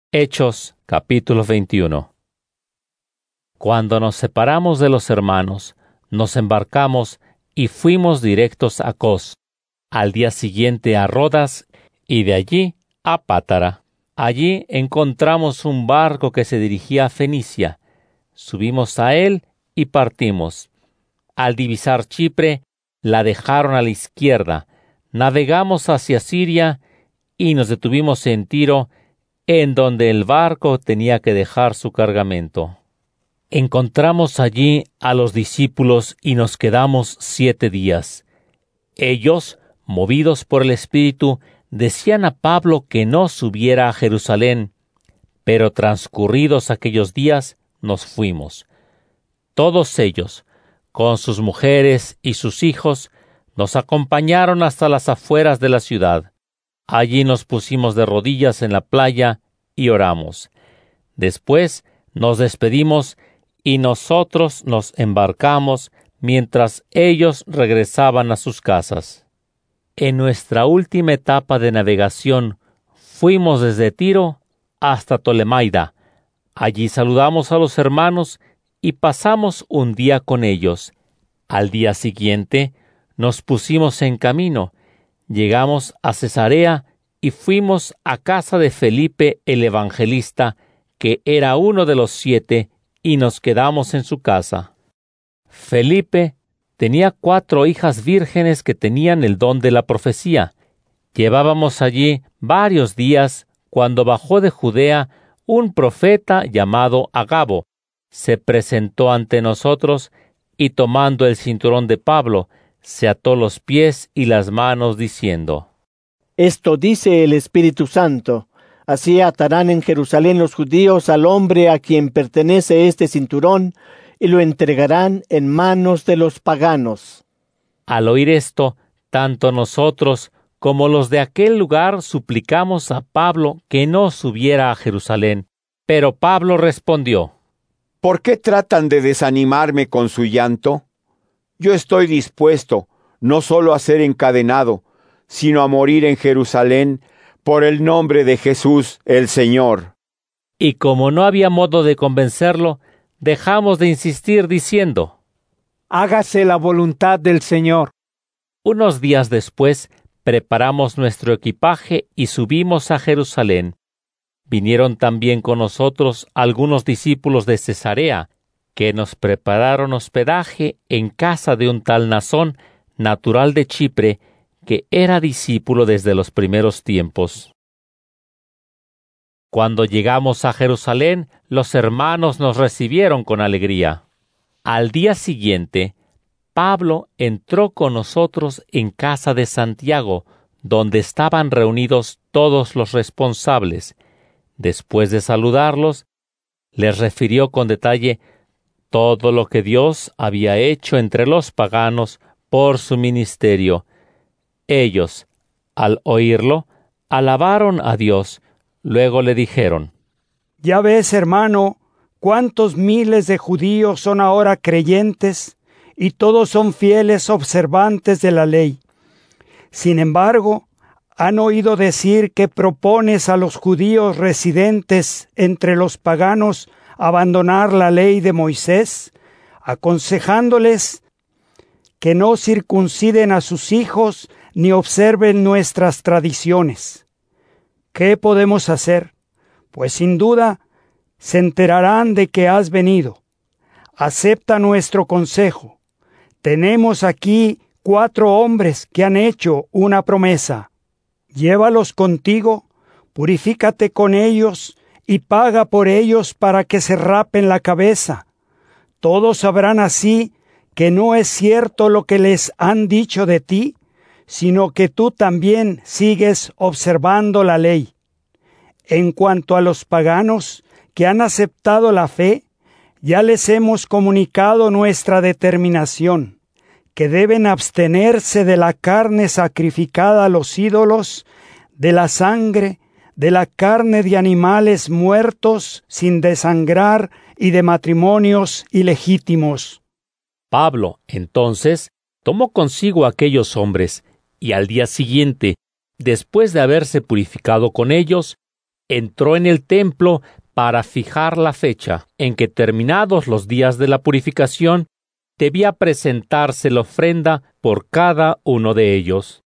Hechos, capítulo 21. Cuando nos separamos de los hermanos, nos embarcamos y fuimos directos a Cos, al día siguiente a Rodas y de allí a Pátara. Allí encontramos un barco que se dirigía a Fenicia. Subimos a él y partimos. Al divisar Chipre, la dejaron a la izquierda. Navegamos hacia Siria y nos detuvimos en Tiro, en donde el barco tenía que dejar su cargamento. Encontramos allí a los discípulos y nos quedamos 7 días. Ellos, movidos por el Espíritu, decían a Pablo que no subiera a Jerusalén, pero transcurridos aquellos días nos fuimos. Todos ellos, con sus mujeres y sus hijos, nos acompañaron hasta las afueras de la ciudad. Allí nos pusimos de rodillas en la playa y oramos. Después nos despedimos y nosotros nos embarcamos mientras ellos regresaban a sus casas. En nuestra última etapa de navegación fuimos desde Tiro hasta Tolemaida. Allí saludamos a los hermanos y pasamos un día con ellos. Al día siguiente nos pusimos en camino. Llegamos a Cesarea y fuimos a casa de Felipe el evangelista, que era uno de los 7, y nos quedamos en su casa. Felipe tenía 4 hijas vírgenes que tenían el don de la profecía. Llevábamos allí varios días cuando bajó de Judea un profeta llamado Agabo. Se presentó ante nosotros y tomando el cinturón de Pablo, se ató los pies y las manos diciendo: Esto dice el Espíritu Santo: así atarán en Jerusalén los judíos al hombre a quien pertenece este cinturón, y lo entregarán en manos de los paganos. Al oír esto, tanto nosotros como los de aquel lugar suplicamos a Pablo que no subiera a Jerusalén. Pero Pablo respondió: ¿Por qué tratan de desanimarme con su llanto? Yo estoy dispuesto no solo a ser encadenado, sino a morir en Jerusalén por el nombre de Jesús el Señor. Y como no había modo de convencerlo, dejamos de insistir diciendo: Hágase la voluntad del Señor. Unos días después, preparamos nuestro equipaje y subimos a Jerusalén. Vinieron también con nosotros algunos discípulos de Cesarea, que nos prepararon hospedaje en casa de un tal Nasón, natural de Chipre, que era discípulo desde los primeros tiempos. Cuando llegamos a Jerusalén, los hermanos nos recibieron con alegría. Al día siguiente, Pablo entró con nosotros en casa de Santiago, donde estaban reunidos todos los responsables. Después de saludarlos, les refirió con detalle todo lo que Dios había hecho entre los paganos por su ministerio. Ellos, al oírlo, alabaron a Dios. Luego le dijeron: Ya ves, hermano, cuántos miles de judíos son ahora creyentes, y todos son fieles observantes de la ley. Sin embargo, han oído decir que propones a los judíos residentes entre los paganos abandonar la ley de Moisés, aconsejándoles que no circunciden a sus hijos ni observen nuestras tradiciones. ¿Qué podemos hacer? Pues sin duda se enterarán de que has venido. Acepta nuestro consejo. Tenemos aquí 4 hombres que han hecho una promesa. Llévalos contigo, purifícate con ellos y paga por ellos para que se rapen la cabeza. Todos sabrán así que no es cierto lo que les han dicho de ti, sino que tú también sigues observando la ley. En cuanto a los paganos que han aceptado la fe, ya les hemos comunicado nuestra determinación, que deben abstenerse de la carne sacrificada a los ídolos, de la sangre, de la carne de animales muertos sin desangrar y de matrimonios ilegítimos. Pablo, entonces, tomó consigo a aquellos hombres, y al día siguiente, después de haberse purificado con ellos, entró en el templo para fijar la fecha en que, terminados los días de la purificación, debía presentarse la ofrenda por cada uno de ellos.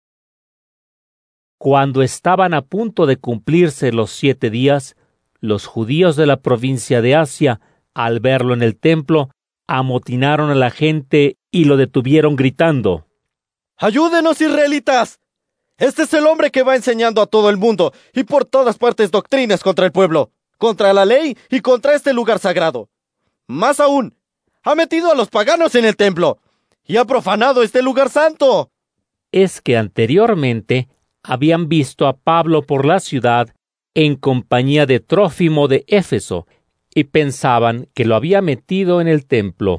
Cuando estaban a punto de cumplirse los 7 días, los judíos de la provincia de Asia, al verlo en el templo, amotinaron a la gente y lo detuvieron gritando: ¡Ayúdenos, israelitas! Este es el hombre que va enseñando a todo el mundo y por todas partes doctrinas contra el pueblo, contra la ley y contra este lugar sagrado. Más aún, ha metido a los paganos en el templo y ha profanado este lugar santo. Es que anteriormente habían visto a Pablo por la ciudad en compañía de Trófimo de Éfeso y pensaban que lo había metido en el templo.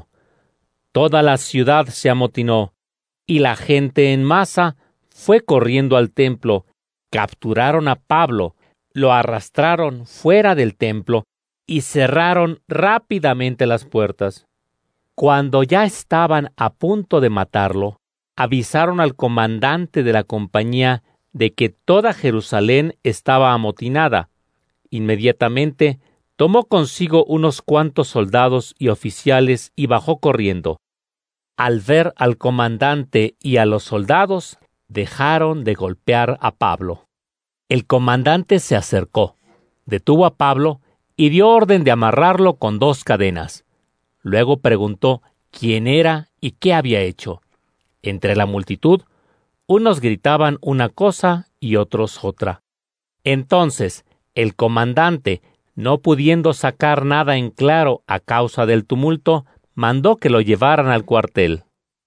Toda la ciudad se amotinó y la gente en masa fue corriendo al templo, capturaron a Pablo, lo arrastraron fuera del templo y cerraron rápidamente las puertas. Cuando ya estaban a punto de matarlo, avisaron al comandante de la compañía de que toda Jerusalén estaba amotinada. Inmediatamente tomó consigo unos cuantos soldados y oficiales y bajó corriendo. Al ver al comandante y a los soldados, dejaron de golpear a Pablo. El comandante se acercó, detuvo a Pablo y dio orden de amarrarlo con 2 cadenas. Luego preguntó quién era y qué había hecho. Entre la multitud, unos gritaban una cosa y otros otra. Entonces, el comandante, no pudiendo sacar nada en claro a causa del tumulto, mandó que lo llevaran al cuartel.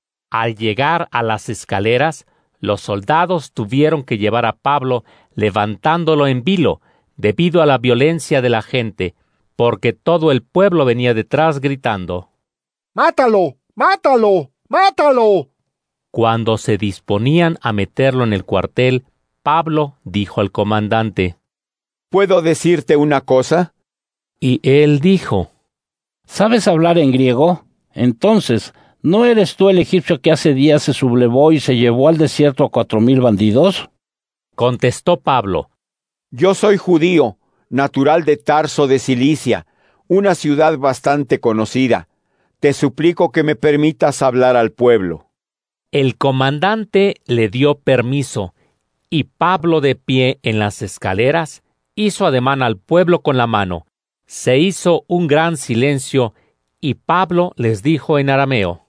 Al llegar a las escaleras, los soldados tuvieron que llevar a Pablo levantándolo en vilo, debido a la violencia de la gente, porque todo el pueblo venía detrás gritando: ¡Mátalo! ¡Mátalo! ¡Mátalo! Cuando se disponían a meterlo en el cuartel, Pablo dijo al comandante: ¿Puedo decirte una cosa? Y él dijo: ¿Sabes hablar en griego? Entonces, ¿no eres tú el egipcio que hace días se sublevó y se llevó al desierto a 4,000 bandidos? Contestó Pablo: Yo soy judío, natural de Tarso de Cilicia, una ciudad bastante conocida. Te suplico que me permitas hablar al pueblo. El comandante le dio permiso, y Pablo, de pie en las escaleras, hizo ademán al pueblo con la mano. Se hizo un gran silencio, y Pablo les dijo en arameo: